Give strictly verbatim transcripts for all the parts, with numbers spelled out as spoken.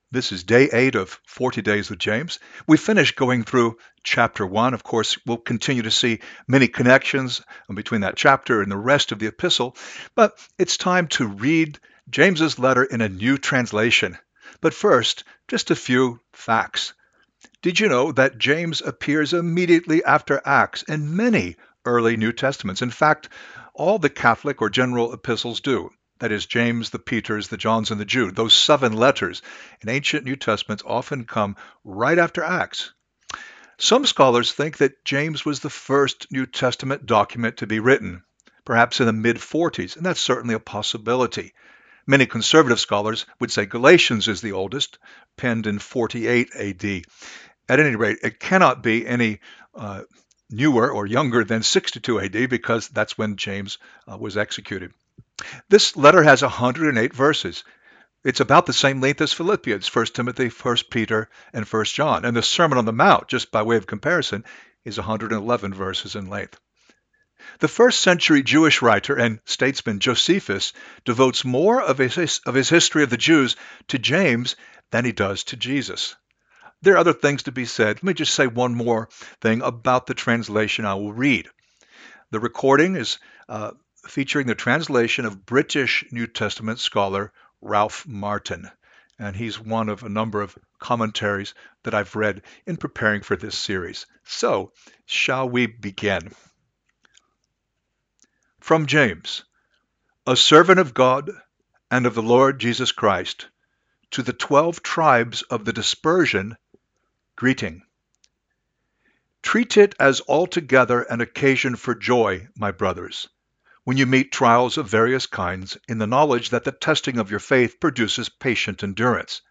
This is day eight of forty Days with James. We finished going through chapter one. Of course, we'll continue to see many connections between that chapter and the rest of the epistle, but it's time to read James's letter in a new translation. But first, just a few facts. Did you know that James appears immediately after Acts in many early New Testaments? In fact, all the Catholic or general epistles do. That is, James, the Peters, the Johns, and the Jude. Those seven letters in ancient New Testaments often come right after Acts. Some scholars think that James was the first New Testament document to be written, perhaps in the mid forties, and that's certainly a possibility. Many conservative scholars would say Galatians is the oldest, penned in forty-eight A D. At any rate, it cannot be any uh, newer or younger than sixty-two A D because that's when James uh, was executed. This letter has one hundred eight verses. It's about the same length as Philippians, First Timothy, First Peter, and First John. And the Sermon on the Mount, just by way of comparison, is one hundred eleven verses in length. The first century Jewish writer and statesman Josephus devotes more of his, of his history of the Jews to James than he does to Jesus. There are other things to be said. Let me just say one more thing about the translation I will read. The recording is uh, featuring the translation of British New Testament scholar Ralph Martin, and he's one of a number of commentaries that I've read in preparing for this series. So, shall we begin? From James, a servant of God and of the Lord Jesus Christ, to the twelve tribes of the dispersion, greeting. Treat it as altogether an occasion for joy, my brothers, when you meet trials of various kinds, in the knowledge that the testing of your faith produces patient endurance.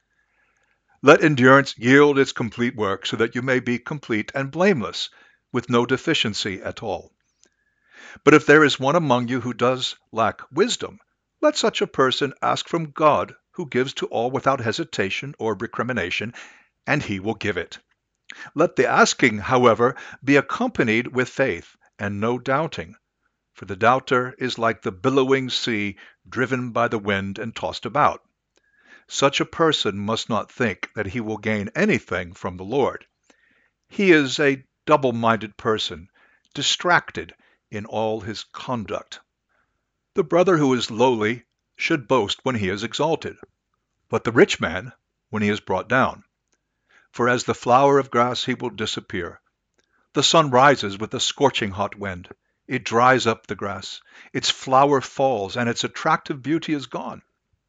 Let endurance yield its complete work, so that you may be complete and blameless, with no deficiency at all. But if there is one among you who does lack wisdom, let such a person ask from God, who gives to all without hesitation or recrimination, and he will give it. Let the asking, however, be accompanied with faith, and no doubting. For the doubter is like the billowing sea, driven by the wind and tossed about. Such a person must not think that he will gain anything from the Lord. He is a double-minded person, distracted in all his conduct. The brother who is lowly should boast when he is exalted, but the rich man when he is brought down. For as the flower of grass he will disappear. The sun rises with a scorching hot wind. It dries up the grass, its flower falls, and its attractive beauty is gone.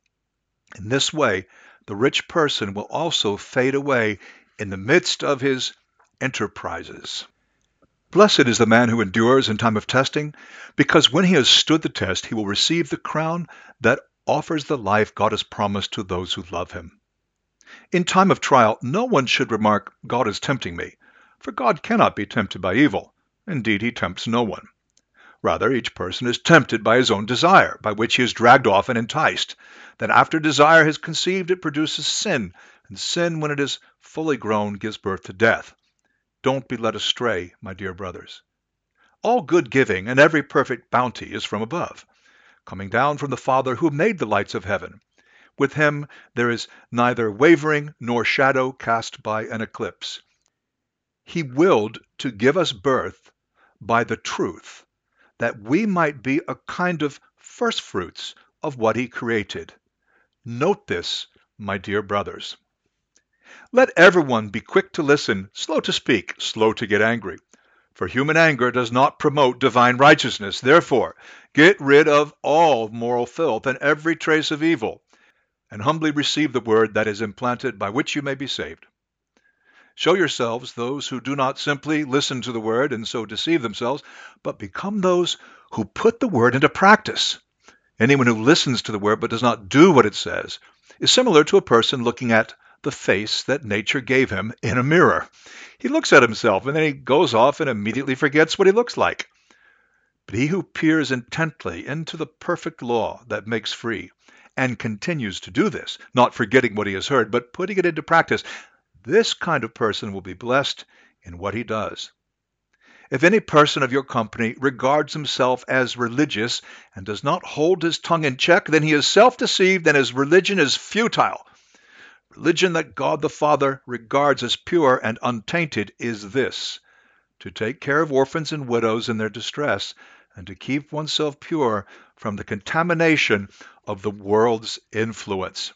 In this way, the rich person will also fade away in the midst of his enterprises. Blessed is the man who endures in time of testing, because when he has stood the test, he will receive the crown that offers the life God has promised to those who love him. In time of trial, no one should remark, God is tempting me, for God cannot be tempted by evil. Indeed, he tempts no one. Rather, each person is tempted by his own desire, by which he is dragged off and enticed. Then after desire has conceived, it produces sin, and sin, when it is fully grown, gives birth to death. Don't be led astray, my dear brothers. All good giving and every perfect bounty is from above, coming down from the Father who made the lights of heaven. With him there is neither wavering nor shadow cast by an eclipse. He willed to give us birth by the truth, that we might be a kind of firstfruits of what he created. Note this, my dear brothers. Let everyone be quick to listen, slow to speak, slow to get angry. For human anger does not promote divine righteousness. Therefore, get rid of all moral filth and every trace of evil, and humbly receive the word that is implanted, by which you may be saved. Show yourselves those who do not simply listen to the word and so deceive themselves, but become those who put the word into practice. Anyone who listens to the word but does not do what it says is similar to a person looking at the face that nature gave him in a mirror. He looks at himself and then he goes off and immediately forgets what he looks like. But he who peers intently into the perfect law that makes free and continues to do this, not forgetting what he has heard, but putting it into practice, this kind of person will be blessed in what he does. If any person of your company regards himself as religious and does not hold his tongue in check, then he is self-deceived and his religion is futile. Religion that God the Father regards as pure and untainted is this: to take care of orphans and widows in their distress, and to keep oneself pure from the contamination of the world's influence.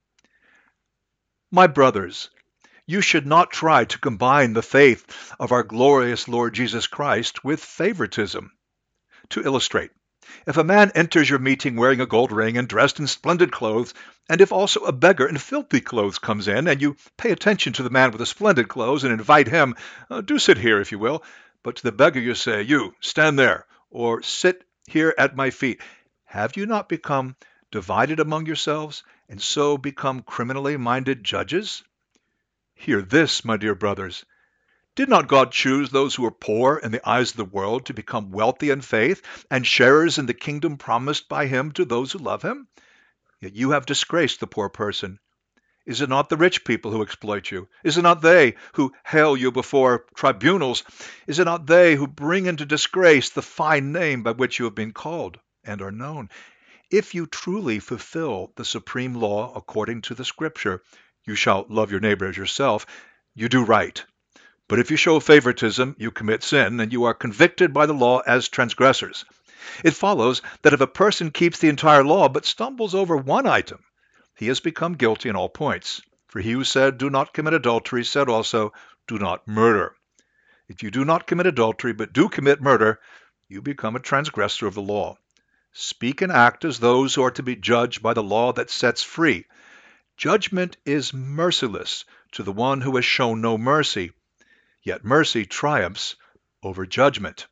My brothers, you should not try to combine the faith of our glorious Lord Jesus Christ with favoritism. To illustrate, if a man enters your meeting wearing a gold ring and dressed in splendid clothes, and if also a beggar in filthy clothes comes in, and you pay attention to the man with the splendid clothes and invite him, uh, do sit here if you will, but to the beggar you say, you, stand there, or sit here at my feet, have you not become divided among yourselves, and so become criminally minded judges? Hear this, my dear brothers. Did not God choose those who were poor in the eyes of the world to become wealthy in faith and sharers in the kingdom promised by him to those who love him? Yet you have disgraced the poor person. Is it not the rich people who exploit you? Is it not they who hale you before tribunals? Is it not they who bring into disgrace the fine name by which you have been called and are known? If you truly fulfill the supreme law according to the Scripture, you shall love your neighbor as yourself, you do right. But if you show favoritism, you commit sin, and you are convicted by the law as transgressors. It follows that if a person keeps the entire law but stumbles over one item, he has become guilty in all points. For he who said, "Do not commit adultery," said also, "Do not murder." If you do not commit adultery but do commit murder, you become a transgressor of the law. Speak and act as those who are to be judged by the law that sets free. Judgment is merciless to the one who has shown no mercy. Yet mercy triumphs over judgment.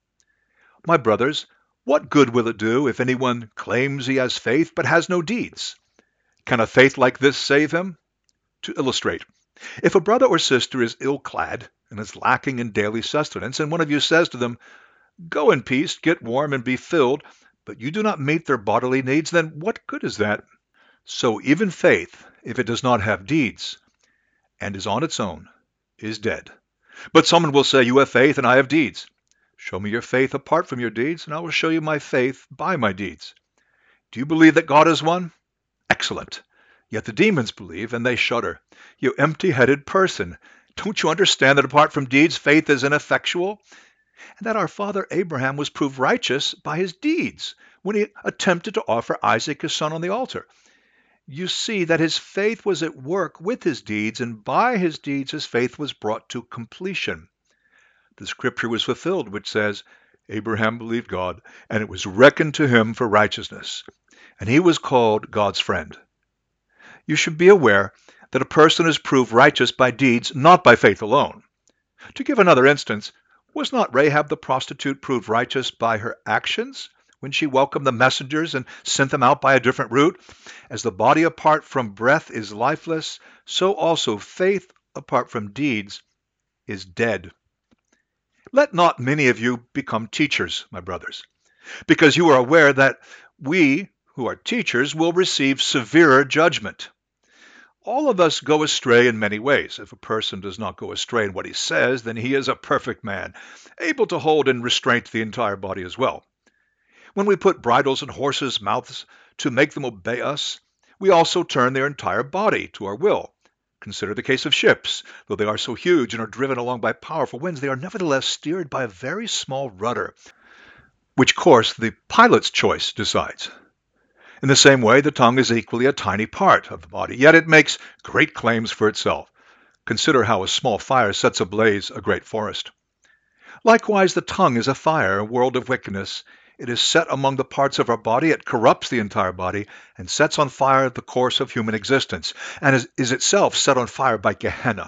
My brothers, what good will it do if anyone claims he has faith but has no deeds? Can a faith like this save him? To illustrate, if a brother or sister is ill-clad and is lacking in daily sustenance, and one of you says to them, "Go in peace, get warm and be filled," but you do not meet their bodily needs, then what good is that? So even faith, if it does not have deeds and is on its own, is dead. But someone will say, "You have faith and I have deeds." Show me your faith apart from your deeds, and I will show you my faith by my deeds. Do you believe that God is one? Excellent. Yet the demons believe, and they shudder. You empty-headed person, don't you understand that apart from deeds, faith is ineffectual? And that our father Abraham was proved righteous by his deeds when he attempted to offer Isaac his son on the altar. You see that his faith was at work with his deeds, and by his deeds his faith was brought to completion. The scripture was fulfilled, which says, "Abraham believed God, and it was reckoned to him for righteousness, and he was called God's friend." You should be aware that a person is proved righteous by deeds, not by faith alone. To give another instance, was not Rahab the prostitute proved righteous by her actions when she welcomed the messengers and sent them out by a different route? As the body apart from breath is lifeless, so also faith apart from deeds is dead. Let not many of you become teachers, my brothers, because you are aware that we who are teachers will receive severer judgment. All of us go astray in many ways. If a person does not go astray in what he says, then he is a perfect man, able to hold in restraint the entire body as well. When we put bridles in horses' mouths to make them obey us, we also turn their entire body to our will. Consider the case of ships. Though they are so huge and are driven along by powerful winds, they are nevertheless steered by a very small rudder, which course the pilot's choice decides. In the same way, the tongue is equally a tiny part of the body, yet it makes great claims for itself. Consider how a small fire sets ablaze a great forest. Likewise, the tongue is a fire, a world of wickedness. It is set among the parts of our body, it corrupts the entire body, and sets on fire the course of human existence, and is, is itself set on fire by Gehenna.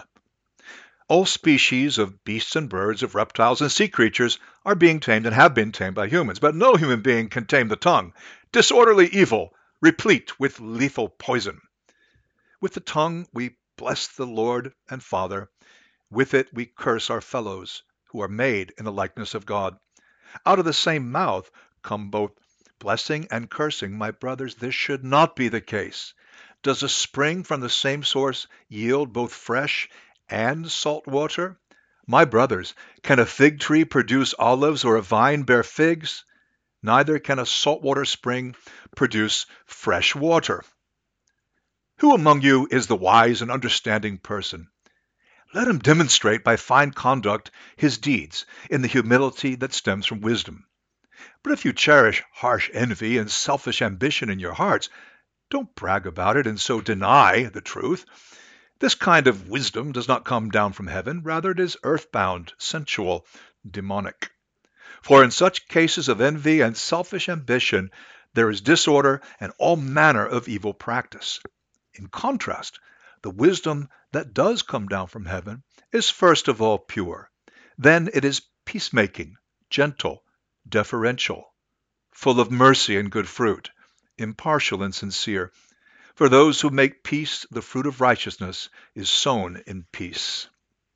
All species of beasts and birds, of reptiles and sea creatures are being tamed and have been tamed by humans, but no human being can tame the tongue. Disorderly evil, replete with lethal poison. With the tongue we bless the Lord and Father. With it we curse our fellows, who are made in the likeness of God. Out of the same mouth come both blessing and cursing. My brothers, this should not be the case. Does a spring from the same source yield both fresh and salt water? My brothers, can a fig tree produce olives or a vine bear figs? Neither can a saltwater spring produce fresh water. Who among you is the wise and understanding person? Let him demonstrate by fine conduct his deeds in the humility that stems from wisdom. But if you cherish harsh envy and selfish ambition in your hearts, don't brag about it and so deny the truth. This kind of wisdom does not come down from heaven. Rather, it is earthbound, sensual, demonic. For in such cases of envy and selfish ambition, there is disorder and all manner of evil practice. In contrast, the wisdom that does come down from heaven is first of all pure. Then it is peacemaking, gentle, deferential, full of mercy and good fruit, impartial and sincere. For those who make peace, the fruit of righteousness is sown in peace.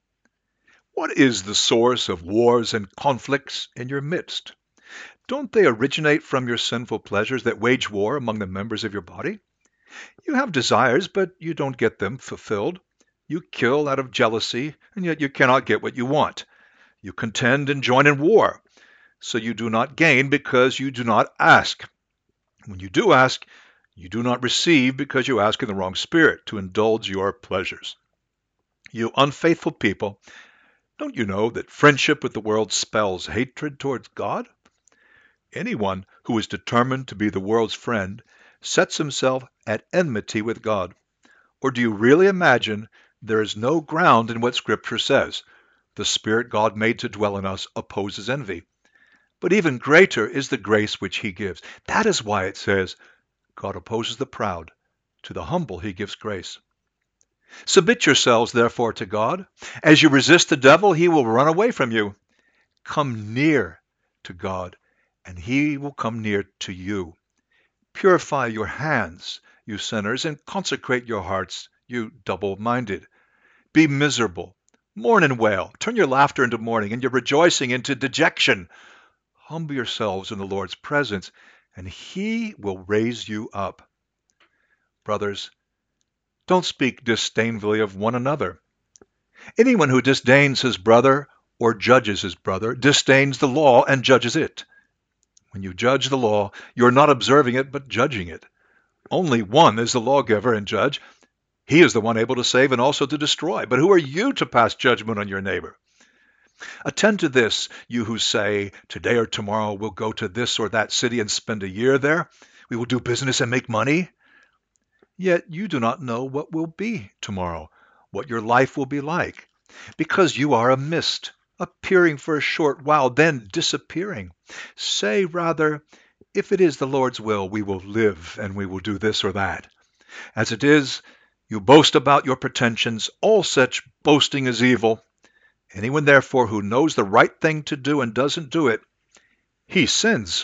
What is the source of wars and conflicts in your midst? Don't they originate from your sinful pleasures that wage war among the members of your body? You have desires, but you don't get them fulfilled. You kill out of jealousy, and yet you cannot get what you want. You contend and join in war, so you do not gain because you do not ask. When you do ask, you do not receive because you ask in the wrong spirit to indulge your pleasures. You unfaithful people, don't you know that friendship with the world spells hatred towards God? Anyone who is determined to be the world's friend sets himself at enmity with God. Or do you really imagine there is no ground in what Scripture says? The Spirit God made to dwell in us opposes envy. But even greater is the grace which he gives. That is why it says, God opposes the proud. To the humble he gives grace. Submit yourselves, therefore, to God. As you resist the devil, he will run away from you. Come near to God, and he will come near to you. Purify your hands, you sinners, and consecrate your hearts, you double-minded. Be miserable. Mourn and wail. Turn your laughter into mourning, and your rejoicing into dejection. Humble yourselves in the Lord's presence, and he will raise you up. Brothers, don't speak disdainfully of one another. Anyone who disdains his brother or judges his brother disdains the law and judges it. When you judge the law, you are not observing it, but judging it. Only one is the lawgiver and judge. He is the one able to save and also to destroy. But who are you to pass judgment on your neighbor? Attend to this, you who say, today or tomorrow we'll go to this or that city and spend a year there. We will do business and make money. Yet you do not know what will be tomorrow, what your life will be like, because you are a mist, appearing for a short while, then disappearing. Say rather, if it is the Lord's will, we will live and we will do this or that. As it is, you boast about your pretensions. All such boasting is evil. Anyone, therefore, who knows the right thing to do and doesn't do it, he sins.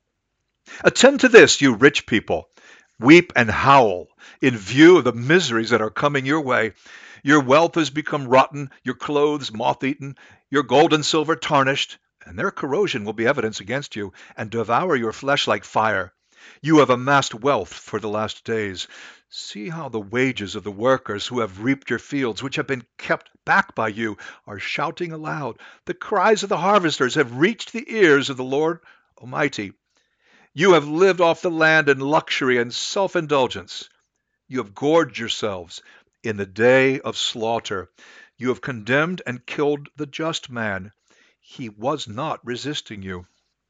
Attend to this, you rich people. Weep and howl in view of the miseries that are coming your way. Your wealth has become rotten, your clothes moth-eaten, your gold and silver tarnished, and their corrosion will be evidence against you, and devour your flesh like fire. You have amassed wealth for the last days. See how the wages of the workers who have reaped your fields, which have been kept back by you, are shouting aloud. The cries of the harvesters have reached the ears of the Lord Almighty. You have lived off the land in luxury and self-indulgence. You have gorged yourselves in the day of slaughter. You have condemned and killed the just man. He was not resisting you.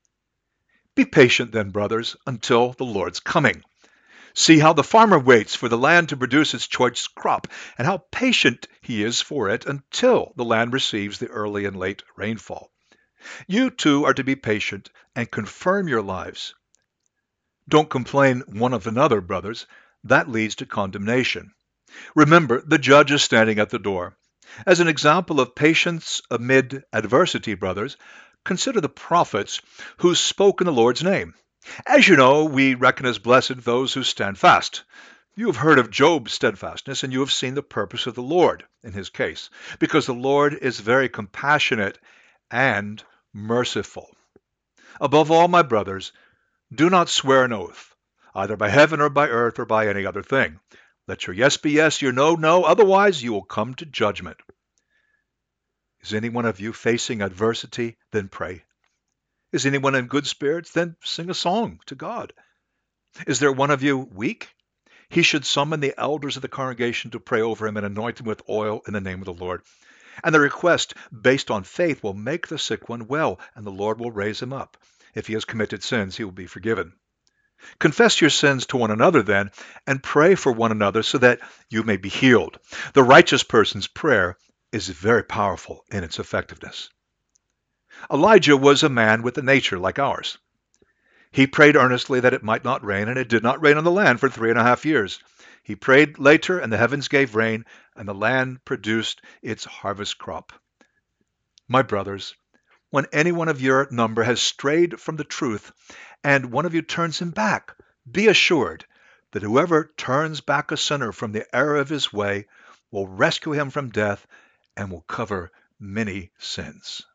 Be patient then, brothers, until the Lord's coming. See how the farmer waits for the land to produce its choice crop, and how patient he is for it until the land receives the early and late rainfall. You too are to be patient and confirm your lives. Don't complain one of another, brothers. That leads to condemnation. Remember, the judge is standing at the door. As an example of patience amid adversity, brothers, consider the prophets who spoke in the Lord's name. As you know, we reckon as blessed those who stand fast. You have heard of Job's steadfastness, and you have seen the purpose of the Lord in his case, because the Lord is very compassionate and merciful. Above all, my brothers, do not swear an oath, either by heaven or by earth or by any other thing. Let your yes be yes, your no, no, otherwise you will come to judgment. Is any one of you facing adversity? Then pray. Is anyone in good spirits? Then sing a song to God. Is there one of you weak? he should summon the elders of the congregation to pray over him and anoint him with oil in the name of the Lord. And the request based on faith will make the sick one well, and the Lord will raise him up. If he has committed sins, he will be forgiven. Confess your sins to one another then, and pray for one another so that you may be healed. The righteous person's prayer is very powerful in its effectiveness. Elijah was a man with a nature like ours. He prayed earnestly that it might not rain, and it did not rain on the land for three and a half years. He prayed later, and the heavens gave rain, and the land produced its harvest crop. My brothers, when any one of your number has strayed from the truth, and one of you turns him back, be assured that whoever turns back a sinner from the error of his way will rescue him from death and will cover many sins.